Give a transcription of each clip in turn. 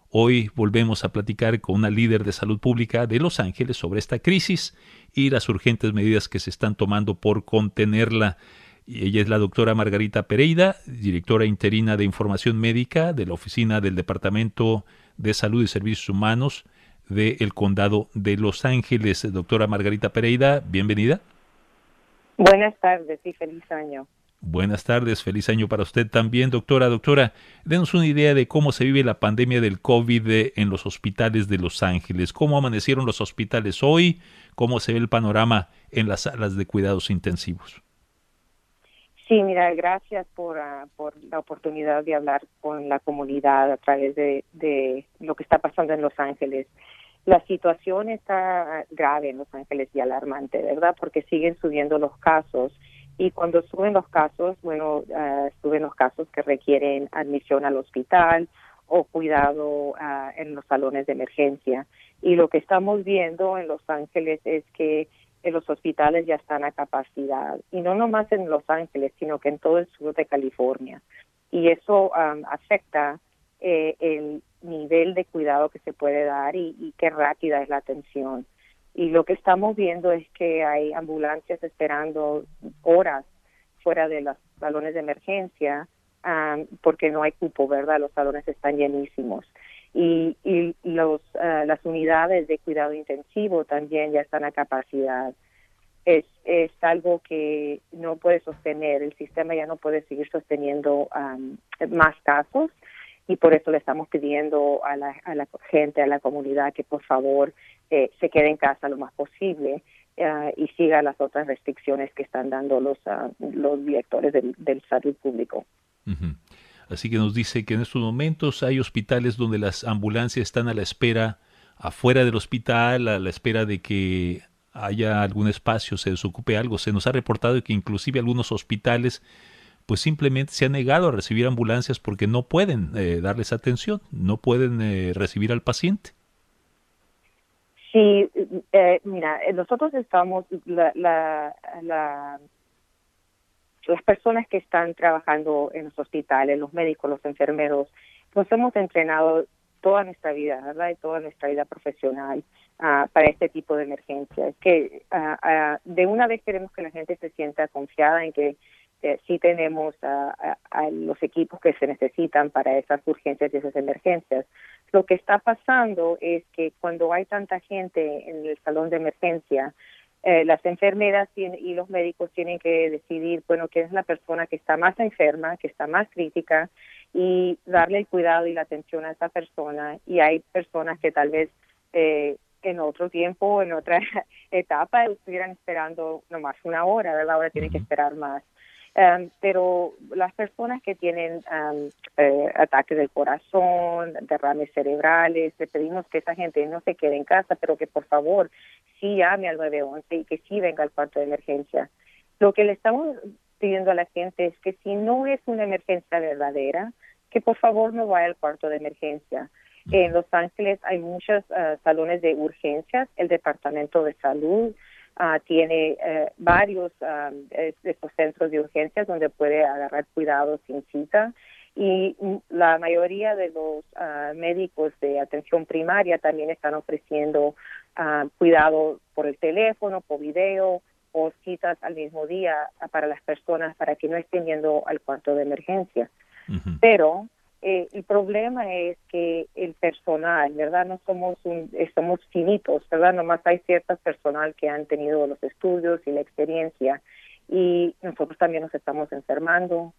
Hoy volvemos a platicar con una líder de salud pública de Los Ángeles sobre esta crisis y las urgentes medidas que se están tomando por contenerla. Y ella es la doctora Margarita Pereira, directora interina de Información Médica de la Oficina del Departamento de Salud y Servicios Humanos del Condado de Los Ángeles. Doctora Margarita Pereira, bienvenida. Buenas tardes y feliz año. Buenas tardes, feliz año para usted también, doctora. Doctora, denos una idea de cómo se vive la pandemia del COVID en los hospitales de Los Ángeles. ¿Cómo amanecieron los hospitales hoy? ¿Cómo se ve el panorama en las salas de cuidados intensivos? Sí, mira, gracias por la oportunidad de hablar con la comunidad a través de lo que está pasando en Los Ángeles. La situación está grave en Los Ángeles y alarmante, ¿verdad? Porque siguen subiendo los casos y cuando suben los casos, suben los casos que requieren admisión al hospital o cuidado en los salones de emergencia. Y lo que estamos viendo en Los Ángeles es que los hospitales ya están a capacidad, y no nomás en Los Ángeles, sino que en todo el sur de California. Y eso afecta el nivel de cuidado que se puede dar y qué rápida es la atención. Y lo que estamos viendo es que hay ambulancias esperando horas fuera de los salones de emergencia porque no hay cupo, ¿verdad? Los salones están llenísimos. Y las unidades de cuidado intensivo también ya están a capacidad. Es algo que no puede sostener, el sistema ya no puede seguir sosteniendo más casos, y por eso le estamos pidiendo a la gente, a la comunidad, que por favor se quede en casa lo más posible y siga las otras restricciones que están dando los directores del salud público. Uh-huh. Así que nos dice que en estos momentos hay hospitales donde las ambulancias están a la espera afuera del hospital, a la espera de que haya algún espacio, se desocupe algo. Se nos ha reportado que inclusive algunos hospitales pues simplemente se han negado a recibir ambulancias porque no pueden darles atención, no pueden recibir al paciente. Sí, mira, nosotros estamos, las personas que están trabajando en los hospitales, los médicos, los enfermeros, nos hemos entrenado toda nuestra vida, ¿verdad? Y toda nuestra vida profesional para este tipo de emergencias. Que de una vez queremos que la gente se sienta confiada en que sí tenemos a los equipos que se necesitan para esas urgencias y esas emergencias. Lo que está pasando es que cuando hay tanta gente en el salón de emergencia, las enfermeras y los médicos tienen que decidir, bueno, quién es la persona que está más enferma, que está más crítica, y darle el cuidado y la atención a esa persona. Y hay personas que tal vez en otro tiempo, en otra etapa, estuvieran esperando nomás una hora, ¿verdad? Ahora tienen que esperar más. Pero las personas que tienen ataques del corazón, derrames cerebrales, le pedimos que esa gente no se quede en casa, pero que por favor sí llame al 911 y que sí venga al cuarto de emergencia. Lo que le estamos pidiendo a la gente es que si no es una emergencia verdadera, que por favor no vaya al cuarto de emergencia. En Los Ángeles hay muchos salones de urgencias. El Departamento de Salud tiene varios de estos centros de urgencias donde puede agarrar cuidado sin cita, y la mayoría de los médicos de atención primaria también están ofreciendo cuidado por el teléfono, por video o citas al mismo día para las personas para que no estén yendo al cuarto de emergencia. Uh-huh. Pero el problema es que el personal, ¿verdad? No somos finitos, ¿verdad? Nomás hay ciertas personal que han tenido los estudios y la experiencia, y nosotros también nos estamos enfermando,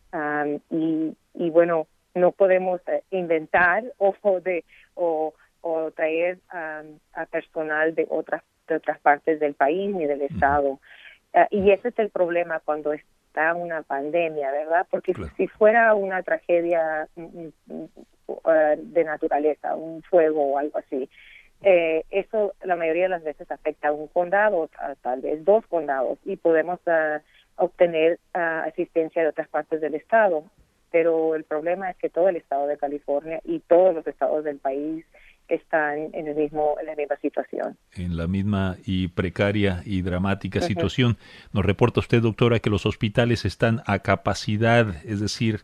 y bueno, no podemos inventar o traer a personal de otras partes del país ni del estado. Y ese es el problema cuando está una pandemia, ¿verdad? Porque Claro. si fuera una tragedia de naturaleza, un fuego o algo así, eso la mayoría de las veces afecta a un condado, tal vez dos condados, y podemos obtener asistencia de otras partes del estado. Pero el problema es que todo el estado de California y todos los estados del país están en la misma situación. En la misma y precaria y dramática Uh-huh. situación. Nos reporta usted, doctora, que los hospitales están a capacidad, es decir,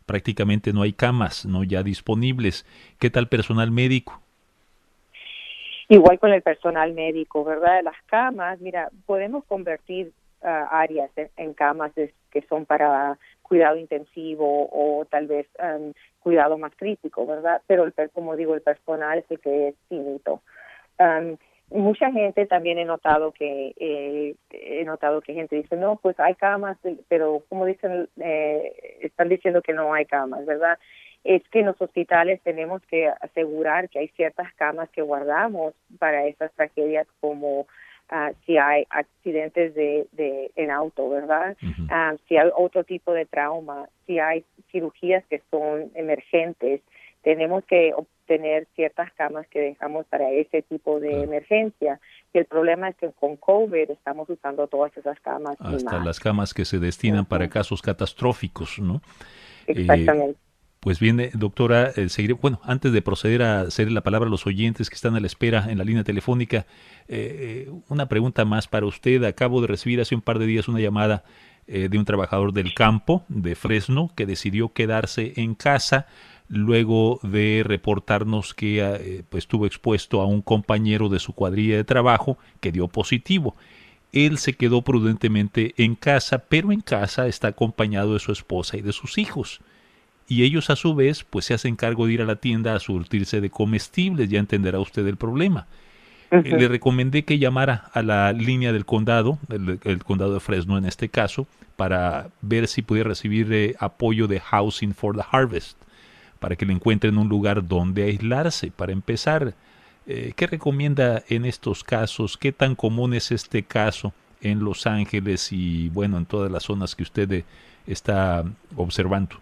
prácticamente no hay camas, no ya disponibles. ¿Qué tal personal médico? Igual con el personal médico, ¿verdad? Las camas, mira, podemos convertir áreas en camas que son para cuidado intensivo o tal vez cuidado más crítico, ¿verdad? Pero como digo, el personal es el que es finito. Mucha gente también he notado que gente dice, no, pues hay camas, pero como dicen, están diciendo que no hay camas, ¿verdad? Es que en los hospitales tenemos que asegurar que hay ciertas camas que guardamos para esas tragedias, como si hay accidentes en auto, ¿verdad? Uh-huh. Si hay otro tipo de trauma, si hay cirugías que son emergentes, tenemos que obtener ciertas camas que dejamos para ese tipo de emergencia. Y el problema es que con COVID estamos usando todas esas camas y Hasta más. las camas que se destinan para casos catastróficos, ¿no? Exactamente. Pues bien, doctora, seguiré, bueno, antes de proceder a hacer la palabra a los oyentes que están a la espera en la línea telefónica, una pregunta más para usted. Acabo de recibir hace un par de días una llamada de un trabajador del campo de Fresno que decidió quedarse en casa luego de reportarnos que pues estuvo expuesto a un compañero de su cuadrilla de trabajo que dio positivo. Él se quedó prudentemente en casa, pero en casa está acompañado de su esposa y de sus hijos. Y ellos a su vez pues se hacen cargo de ir a la tienda a surtirse de comestibles, ya entenderá usted el problema. Le recomendé que llamara a la línea del condado, el condado de Fresno en este caso, para ver si pudiera recibir apoyo de Housing for the Harvest, para que le encuentren un lugar donde aislarse. Para empezar, ¿qué recomienda en estos casos? ¿Qué tan común es este caso en Los Ángeles y bueno, en todas las zonas que usted está observando?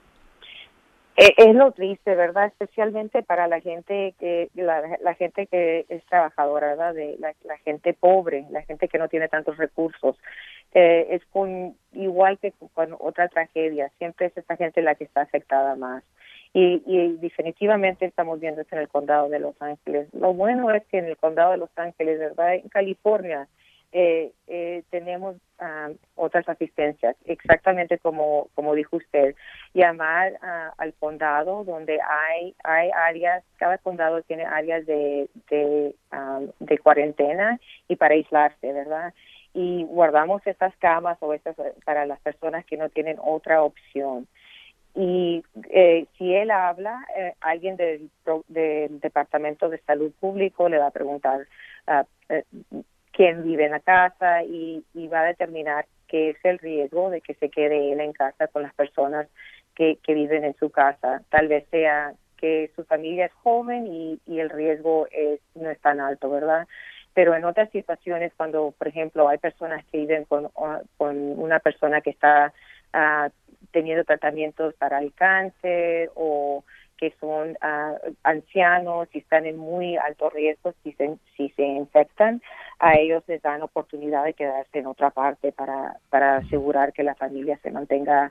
Es lo triste, ¿verdad? Especialmente para la gente la gente que es trabajadora, ¿verdad? La gente pobre, la gente que no tiene tantos recursos. Es igual que con otra tragedia, siempre es esta gente la que está afectada más. Y definitivamente estamos viendo esto en el condado de Los Ángeles. Lo bueno es que en el condado de Los Ángeles, ¿verdad? En California, tenemos otras asistencias, exactamente como dijo usted, llamar al condado donde hay áreas, cada condado tiene áreas de cuarentena y para aislarse, ¿verdad? Y guardamos estas camas o estas para las personas que no tienen otra opción. Y si él habla, alguien del Departamento de Salud Público le va a preguntar quién vive en la casa y va a determinar qué es el riesgo de que se quede él en casa con las personas que viven en su casa. Tal vez sea que su familia es joven y el riesgo no es tan alto, ¿verdad? Pero en otras situaciones, cuando, por ejemplo, hay personas que viven con una persona que está teniendo tratamientos para el cáncer o que son ancianos y están en muy alto riesgo si se infectan, a ellos les dan oportunidad de quedarse en otra parte para asegurar que la familia se mantenga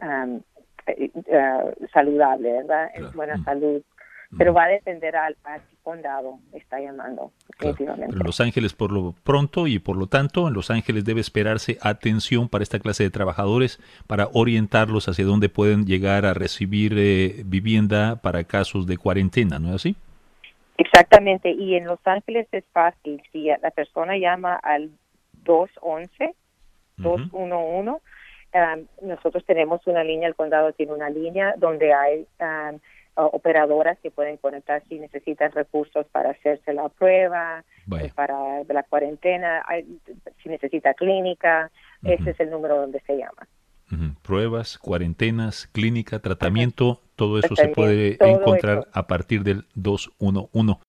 saludable, ¿verdad? En buena salud. Pero va a depender al condado, está llamando, definitivamente. Pero en Los Ángeles, por lo pronto y por lo tanto, en Los Ángeles debe esperarse atención para esta clase de trabajadores, para orientarlos hacia dónde pueden llegar a recibir vivienda para casos de cuarentena, ¿no es así? Exactamente, y en Los Ángeles es fácil. Si la persona llama al 211, nosotros tenemos una línea, el condado tiene una línea donde hay operadoras que pueden conectar si necesitan recursos para hacerse la prueba, para la cuarentena, si necesita clínica, ese es el número donde se llama. Pruebas, cuarentenas, clínica, tratamiento, todo eso se puede encontrar a partir del 211.